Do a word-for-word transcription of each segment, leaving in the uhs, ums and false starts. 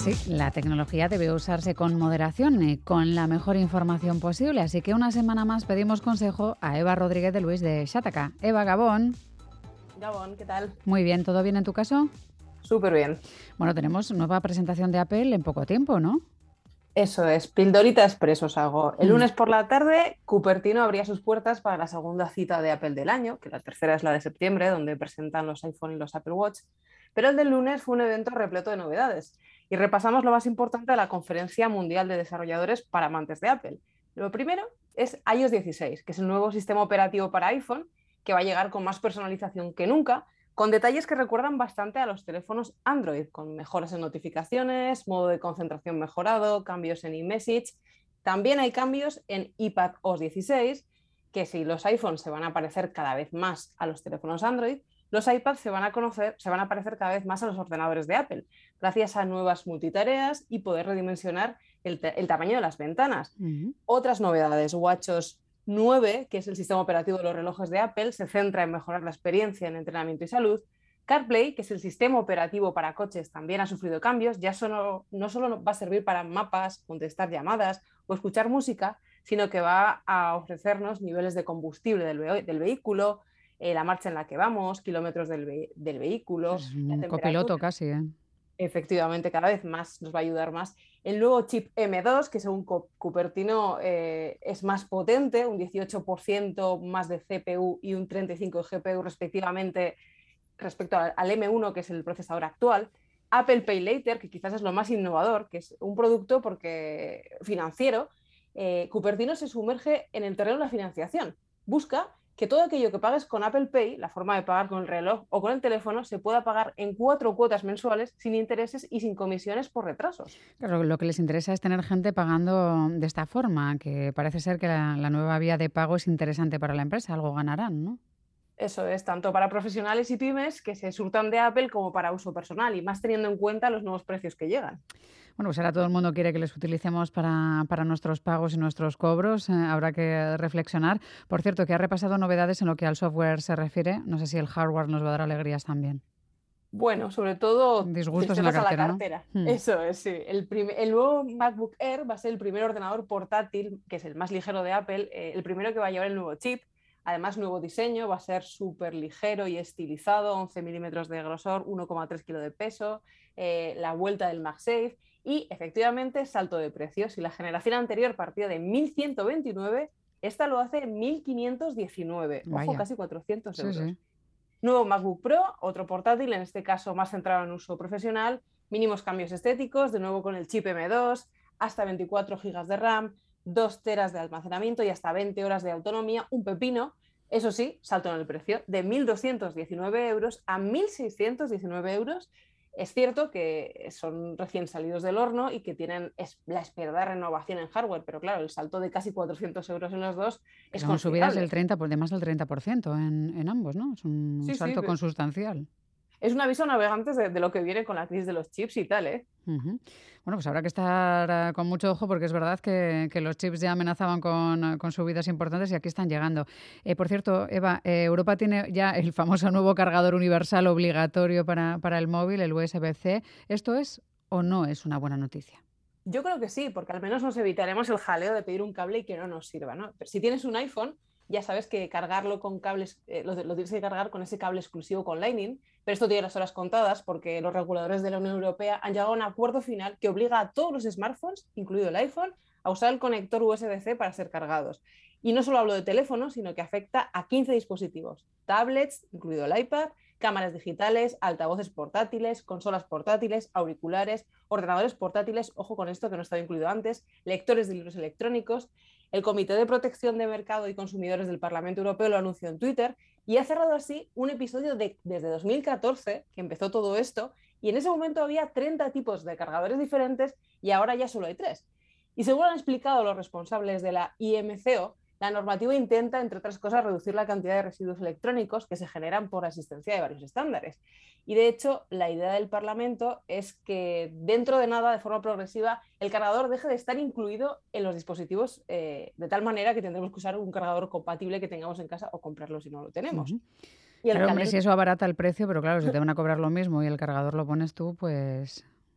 Sí, la tecnología debe usarse con moderación y con la mejor información posible, así que una semana más pedimos consejo a Eva Rodríguez de Luis de Xataca. Eva, Gabón. Gabón, ¿qué tal? Muy bien, ¿todo bien en tu caso? Súper bien. Bueno, tenemos nueva presentación de Apple en poco tiempo, ¿no? Eso es, pildorita expreso os hago. El Hmm. lunes por la tarde, Cupertino abría sus puertas para la segunda cita de Apple del año, que la tercera es la de septiembre, donde presentan los iPhone y los Apple Watch. Pero el del lunes fue un evento repleto de novedades. Y repasamos lo más importante de la Conferencia Mundial de Desarrolladores para amantes de Apple. Lo primero es i O S dieciséis, que es el nuevo sistema operativo para iPhone, que va a llegar con más personalización que nunca, con detalles que recuerdan bastante a los teléfonos Android, con mejoras en notificaciones, modo de concentración mejorado, cambios en iMessage. También hay cambios en iPadOS dieciséis, que si los iPhones se van a parecer cada vez más a los teléfonos Android, los iPads se van a conocer, se van a parecer cada vez más a los ordenadores de Apple, gracias a nuevas multitareas y poder redimensionar el, el tamaño de las ventanas. Uh-huh. Otras novedades, WatchOS nueve, que es el sistema operativo de los relojes de Apple, se centra en mejorar la experiencia en entrenamiento y salud. CarPlay, que es el sistema operativo para coches, también ha sufrido cambios. Ya solo, no solo va a servir para mapas, contestar llamadas o escuchar música, sino que va a ofrecernos niveles de combustible del, ve- del vehículo, eh, la marcha en la que vamos, kilómetros del, ve- del vehículo, Es la un copiloto temperatura. casi, ¿eh? Efectivamente, cada vez más nos va a ayudar más. El nuevo chip eme dos, que según Cupertino eh, es más potente, un dieciocho por ciento más de ce pe u y un treinta y cinco por ciento de ge pe u respectivamente respecto al, al eme uno, que es el procesador actual. Apple Pay Later, que quizás es lo más innovador, que es un producto porque financiero. eh, Cupertino se sumerge en el terreno de la financiación. Busca que todo aquello que pagues con Apple Pay, la forma de pagar con el reloj o con el teléfono, se pueda pagar en cuatro cuotas mensuales sin intereses y sin comisiones por retrasos. Claro, lo que les interesa es tener gente pagando de esta forma, que parece ser que la, la nueva vía de pago es interesante para la empresa, algo ganarán, ¿no? Eso es, tanto para profesionales y pymes que se surtan de Apple como para uso personal, y más teniendo en cuenta los nuevos precios que llegan. Bueno, pues ahora todo el mundo quiere que les utilicemos para, para nuestros pagos y nuestros cobros. Eh, habrá que reflexionar. Por cierto, que ha repasado novedades en lo que al software se refiere. No sé si el hardware nos va a dar alegrías también. Bueno, sobre todo Disgustos en la tristezas a la cartera, ¿no? cartera. Hmm. Eso es, sí. El, prim- el nuevo MacBook Air va a ser el primer ordenador portátil, que es el más ligero de Apple, eh, el primero que va a llevar el nuevo chip. Además, nuevo diseño, va a ser súper ligero y estilizado, once milímetros de grosor, uno coma tres kilos de peso, eh, la vuelta del MagSafe y, efectivamente, salto de precios. Si la generación anterior partía de mil ciento veintinueve, esta lo hace en mil quinientos diecinueve. Ojo, Vaya. casi cuatrocientos Sí, euros. sí. Nuevo MacBook Pro, otro portátil, en este caso más centrado en uso profesional, mínimos cambios estéticos, de nuevo con el chip eme dos, hasta veinticuatro gigas de RAM, dos teras de almacenamiento y hasta veinte horas de autonomía, un pepino. Eso sí, salto en el precio, de mil doscientos diecinueve euros a mil seiscientos diecinueve euros. Es cierto que son recién salidos del horno y que tienen la esperada renovación en hardware, pero claro, el salto de casi cuatrocientos euros en los dos Que es son subidas del considerable. treinta, por de más del treinta por ciento en, en ambos, ¿no? Es un Sí, sí, salto consustancial. es un aviso a navegantes de, de lo que viene con la crisis de los chips y tal, ¿eh? Ujú. Bueno, pues habrá que estar eh, con mucho ojo porque es verdad que, que los chips ya amenazaban con, eh, con subidas importantes y aquí están llegando. Eh, por cierto, Eva, eh, Europa tiene ya el famoso nuevo cargador universal obligatorio para, para el móvil, el u ese be ce. ¿Esto es o no es una buena noticia? Yo creo que sí, porque al menos nos evitaremos el jaleo de pedir un cable y que no nos sirva, ¿no? Pero si tienes un iPhone, ya sabes que cargarlo con cables, eh, lo, lo, tienes que cargar con ese cable exclusivo con Lightning, pero esto tiene las horas contadas porque los reguladores de la Unión Europea han llegado a un acuerdo final que obliga a todos los smartphones, incluido el iPhone, a usar el conector u ese be ce para ser cargados. Y no solo hablo de teléfonos, sino que afecta a quince dispositivos, tablets, incluido el iPad, cámaras digitales, altavoces portátiles, consolas portátiles, auriculares, ordenadores portátiles, ojo con esto que no estaba incluido antes, lectores de libros electrónicos. El Comité de Protección de Mercado y Consumidores del Parlamento Europeo lo anunció en Twitter y ha cerrado así un episodio de, desde dos mil catorce, que empezó todo esto, y en ese momento había treinta tipos de cargadores diferentes y ahora ya solo hay tres. Y según han explicado los responsables de la i eme ce o, la normativa intenta, entre otras cosas, reducir la cantidad de residuos electrónicos que se generan por asistencia de varios estándares. Y de hecho, la idea del Parlamento es que dentro de nada, de forma progresiva, el cargador deje de estar incluido en los dispositivos eh, de tal manera que tendremos que usar un cargador compatible que tengamos en casa o comprarlo si no lo tenemos. Uh-huh. Y el Claro, hombre, calent... si eso abarata el precio, pero claro, si te van a cobrar lo mismo y el cargador lo pones tú, pues...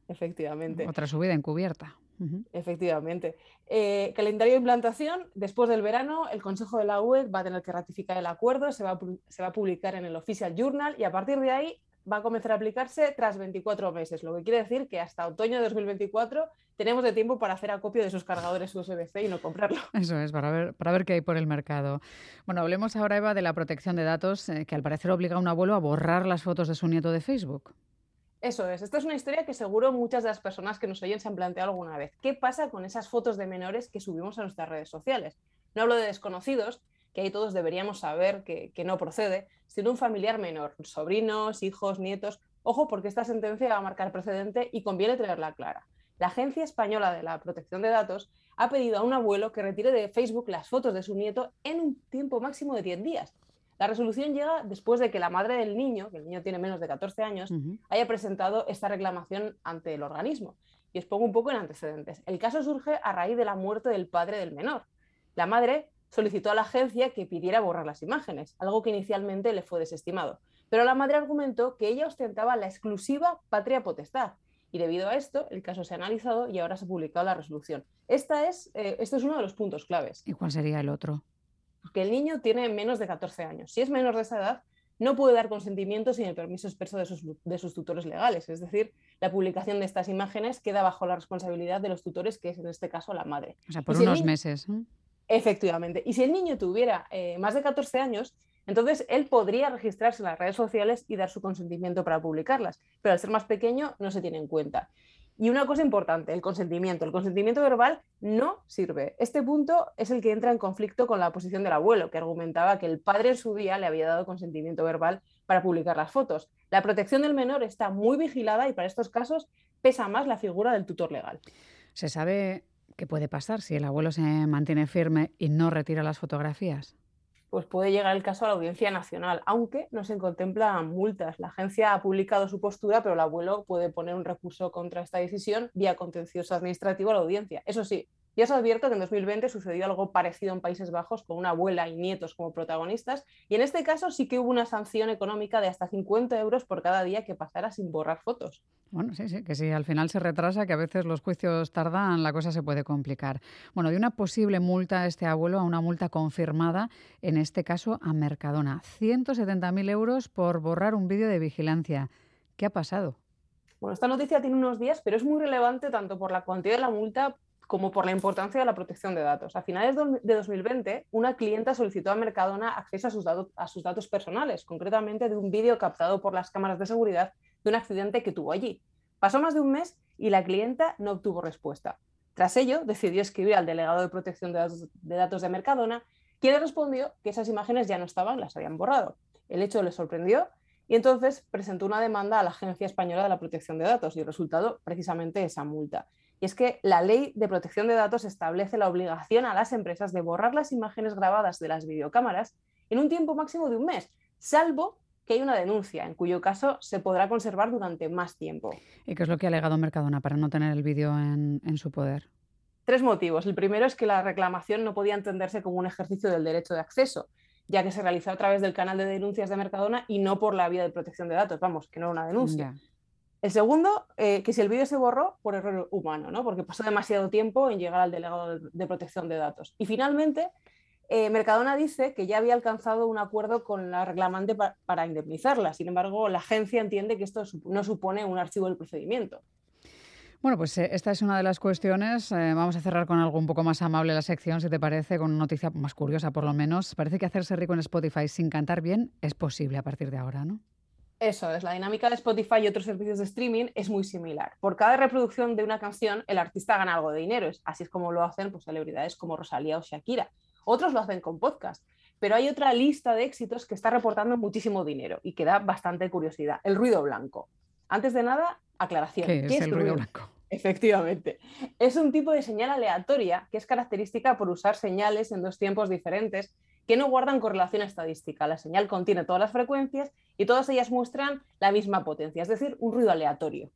Efectivamente. Otra subida encubierta. Uh-huh. Efectivamente. Eh, calendario de implantación. Después del verano, el Consejo de la U E va a tener que ratificar el acuerdo, se va a, se va a publicar en el Official Journal y a partir de ahí va a comenzar a aplicarse tras veinticuatro meses, lo que quiere decir que hasta otoño de dos mil veinticuatro tenemos de tiempo para hacer acopio de esos cargadores U S B C y no comprarlo. Eso es, para ver, para ver qué hay por el mercado. Bueno, hablemos ahora, Eva, de la protección de datos, eh, que al parecer obliga a un abuelo a borrar las fotos de su nieto de Facebook. Eso es, esta es una historia que seguro muchas de las personas que nos oyen se han planteado alguna vez. ¿Qué pasa con esas fotos de menores que subimos a nuestras redes sociales? No hablo de desconocidos, que ahí todos deberíamos saber que, que no procede, sino un familiar menor, sobrinos, hijos, nietos. Ojo, porque esta sentencia va a marcar precedente y conviene tenerla clara. La Agencia Española de la Protección de Datos ha pedido a un abuelo que retire de Facebook las fotos de su nieto en un tiempo máximo de diez días. La resolución llega después de que la madre del niño, que el niño tiene menos de catorce años, uh-huh. haya presentado esta reclamación ante el organismo. Y os pongo un poco en antecedentes. El caso surge a raíz de la muerte del padre del menor. La madre solicitó a la agencia que pidiera borrar las imágenes, algo que inicialmente le fue desestimado. Pero la madre argumentó que ella ostentaba la exclusiva patria potestad. Y debido a esto, el caso se ha analizado y ahora se ha publicado la resolución. Esta es, eh, esto es uno de los puntos claves. ¿Y cuál sería el otro? Porque el niño tiene menos de catorce años. Si es menor de esa edad, no puede dar consentimiento sin el permiso expreso de sus, de sus tutores legales. Es decir, la publicación de estas imágenes queda bajo la responsabilidad de los tutores, que es en este caso la madre. O sea, por unos niño... meses. ¿eh? Efectivamente. Y si el niño tuviera eh, más de catorce años, entonces él podría registrarse en las redes sociales y dar su consentimiento para publicarlas. Pero al ser más pequeño no se tiene en cuenta. Y una cosa importante, el consentimiento. El consentimiento verbal no sirve. Este punto es el que entra en conflicto con la posición del abuelo, que argumentaba que el padre en su día le había dado consentimiento verbal para publicar las fotos. La protección del menor está muy vigilada y para estos casos pesa más la figura del tutor legal. ¿Se sabe qué puede pasar si el abuelo se mantiene firme y no retira las fotografías? Pues puede llegar el caso a la Audiencia Nacional, aunque no se contemplan multas. La agencia ha publicado su postura, pero el abuelo puede poner un recurso contra esta decisión vía contencioso administrativo a la audiencia. Eso sí, ya os advierto que en dos mil veinte sucedió algo parecido en Países Bajos con una abuela y nietos como protagonistas, y en este caso sí que hubo una sanción económica de hasta cincuenta euros por cada día que pasara sin borrar fotos. Bueno, sí, sí, que si al final se retrasa, que a veces los juicios tardan, la cosa se puede complicar. Bueno, de una posible multa a este abuelo a una multa confirmada, en este caso a Mercadona. ciento setenta mil euros por borrar un vídeo de vigilancia. ¿Qué ha pasado? Bueno, esta noticia tiene unos días, pero es muy relevante tanto por la cuantía de la multa como por la importancia de la protección de datos. A finales de dos mil veinte, una clienta solicitó a Mercadona acceso a sus, datos, a sus datos personales, concretamente de un vídeo captado por las cámaras de seguridad de un accidente que tuvo allí. Pasó más de un mes y la clienta no obtuvo respuesta. Tras ello, decidió escribir al delegado de protección de datos de, datos de Mercadona, quien le respondió que esas imágenes ya no estaban, las habían borrado. El hecho le sorprendió y entonces presentó una demanda a la Agencia Española de la Protección de Datos y el resultado precisamente esa multa. Y es que la Ley de Protección de Datos establece la obligación a las empresas de borrar las imágenes grabadas de las videocámaras en un tiempo máximo de un mes, salvo que hay una denuncia, en cuyo caso se podrá conservar durante más tiempo. ¿Y qué es lo que ha alegado Mercadona para no tener el vídeo en, en su poder? Tres motivos. El primero es que la reclamación no podía entenderse como un ejercicio del derecho de acceso, ya que se realizó a través del canal de denuncias de Mercadona y no por la vía de protección de datos, vamos, que no era una denuncia. Yeah. El segundo, eh, que si el vídeo se borró por error humano, ¿no? Porque pasó demasiado tiempo en llegar al delegado de, de protección de datos. Y finalmente, eh, Mercadona dice que ya había alcanzado un acuerdo con la reclamante pa para indemnizarla. Sin embargo, la agencia entiende que esto no supone un archivo del procedimiento. Bueno, pues eh, esta es una de las cuestiones. Eh, vamos a cerrar con algo un poco más amable la sección, si te parece, con una noticia más curiosa por lo menos. Parece que hacerse rico en Spotify sin cantar bien es posible a partir de ahora, ¿no? Eso es, la dinámica de Spotify y otros servicios de streaming es muy similar. Por cada reproducción de una canción, el artista gana algo de dinero. Así es como lo hacen pues, celebridades como Rosalía o Shakira. Otros lo hacen con podcast. Pero hay otra lista de éxitos que está reportando muchísimo dinero y que da bastante curiosidad. El ruido blanco. Antes de nada, aclaración. ¿Qué es, ¿Qué es el ruido, ruido blanco? Efectivamente. Es un tipo de señal aleatoria que es característica por usar señales en dos tiempos diferentes que no guardan correlación estadística. La señal contiene todas las frecuencias y todas ellas muestran la misma potencia, es decir, un ruido aleatorio.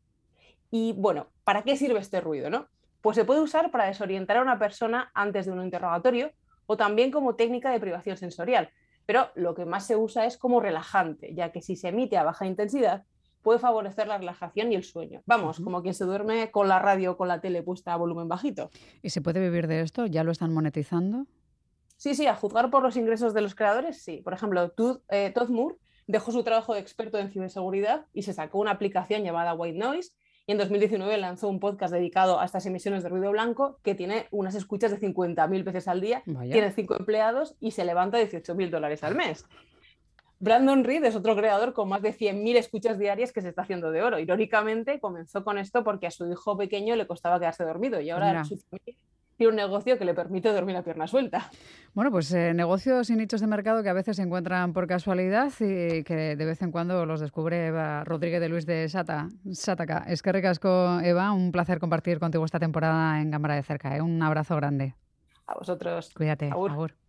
Y bueno, ¿para qué sirve este ruido, no? Pues se puede usar para desorientar a una persona antes de un interrogatorio o también como técnica de privación sensorial. Pero lo que más se usa es como relajante, ya que si se emite a baja intensidad, puede favorecer la relajación y el sueño. Vamos, Ujú. como quien se duerme con la radio o con la tele puesta a volumen bajito. ¿Y se puede vivir de esto? ¿Ya lo están monetizando? Sí, sí, a juzgar por los ingresos de los creadores, sí. Por ejemplo, Todd, eh, Todd Moore dejó su trabajo de experto en ciberseguridad y se sacó una aplicación llamada White Noise, y en dos mil diecinueve lanzó un podcast dedicado a estas emisiones de ruido blanco que tiene unas escuchas de cincuenta mil veces al día, Vaya. tiene cinco empleados y se levanta dieciocho mil dólares al mes. Brandon Reed es otro creador con más de cien mil escuchas diarias que se está haciendo de oro. Irónicamente, comenzó con esto porque a su hijo pequeño le costaba quedarse dormido y Pues ahora mira. su familia tiene un negocio que le permite dormir a pierna suelta. Bueno, pues eh, negocios y nichos de mercado que a veces se encuentran por casualidad y que de vez en cuando los descubre Eva Rodríguez de Luis de Sata, Sataka. Es que ricasco, Eva, un placer compartir contigo esta temporada en Cámara de Cerca. ¿eh? Un abrazo grande. A vosotros. Cuídate. Agur. Agur.